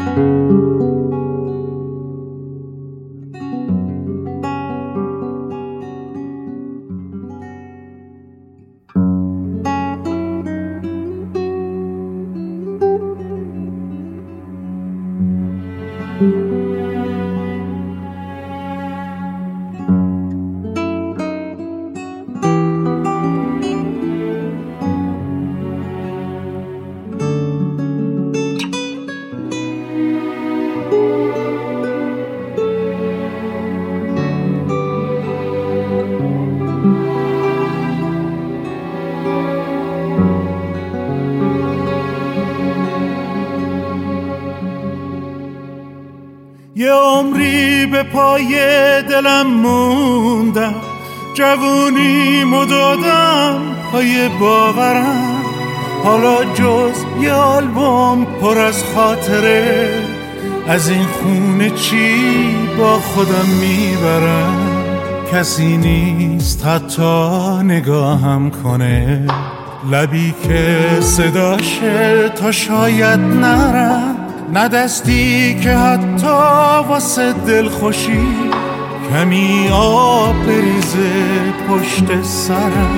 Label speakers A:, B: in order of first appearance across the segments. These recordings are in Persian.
A: یه عمری به پای دلم موندم، جوونیمو دادم پای باورم، حالا جز یه آلبوم پر از خاطره، از این خونه چی با خودم میبرم. کسی نیست حتی نگاهم کنه، لبی که صداشه تا شاید نرم، نه دستی که حتی واسه دل خوشی کمی آب بریزه پشت سرم.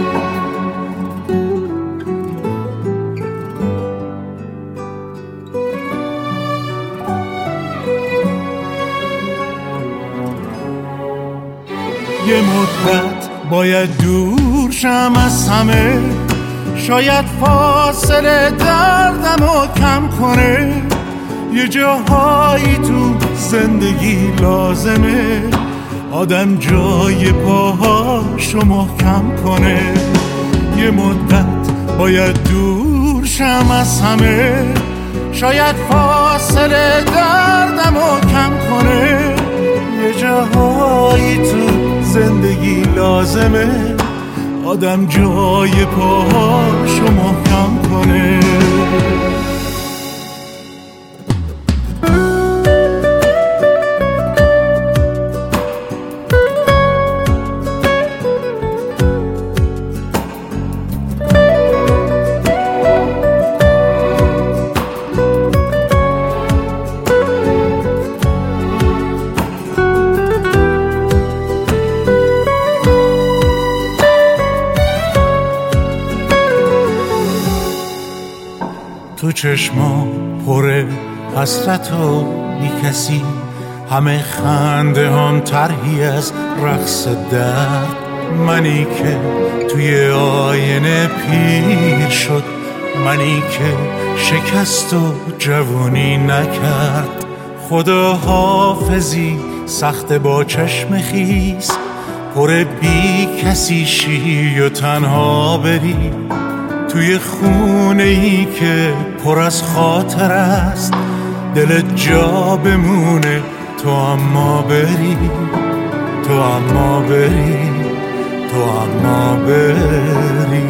A: یه مدت باید دور شم از همه، شاید فاصله دردمو کم کنه، یه جاهایی تو زندگی لازمه آدم جای پاهاشو محکم کنه. یه مدت باید دور شم از همه، شاید فاصله دردمو کم کنه، یه جاهایی تو زندگی لازمه آدم جای پاهاشو محکم کنه. تو چشما پر حسرت و بی کسی، همه خنده هم طرحی از رقص درد، منی که توی آینه پیر شد، منی که شکست و جوونی نکرد. خدا حافظی سخت با چشم خیس، پر بی کسی شی و تنها بری، توی خونه ای که پر از خاطر است، دلت جا بمونه تو اما بری، تو اما بری، تو اما بری.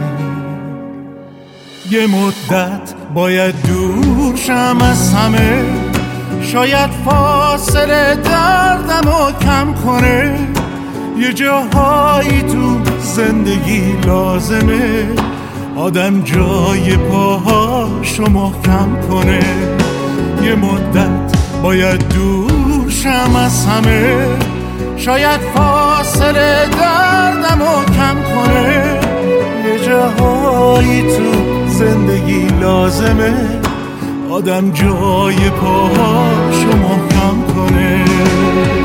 A: یه مدت باید دور شم از همه، شاید فاصله دردمو کم کنه، یه جاهایی تو زندگی لازمه آدم جای پاهاشو محکم کنه. یه مدت باید دور شم از همه، شاید فاصله دردمو کم کنه، یه جاهایی تو زندگی لازمه آدم جای پاهاشو محکم کنه.